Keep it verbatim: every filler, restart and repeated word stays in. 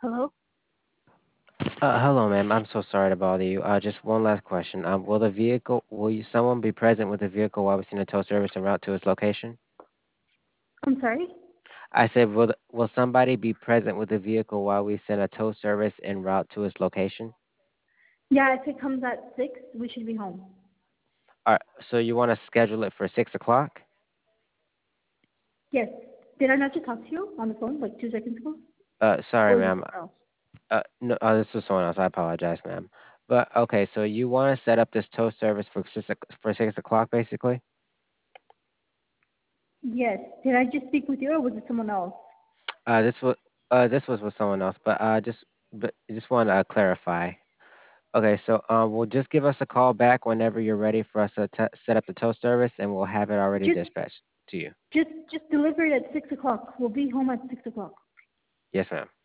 Hello? Uh, hello, ma'am. I'm so sorry to bother you. Uh, just one last question. Um, will the vehicle, will you, someone be present with the vehicle while we send a tow service en route to its location? I'm sorry? I said, will the, will somebody be present with the vehicle while we send a tow service en route to its location? Yeah, if it comes at six, we should be home. All right, so you want to schedule it for six o'clock? Yes. Did I not just talk to you on the phone like two seconds ago? Uh, sorry, Or is it ma'am. someone else? Uh, no, uh, this was someone else. I apologize, ma'am. But okay, so you want to set up this tow service for six o- for six o'clock, basically? Yes. Did I just speak with you or was it someone else? Uh, this was uh this was with someone else, but uh just but just want to uh, clarify. Okay, so um, well, just give us a call back whenever you're ready for us to t- set up the tow service, and we'll have it already Just dispatched to you. just just deliver it at six o'clock. We'll be home at six o'clock. Yes, ma'am.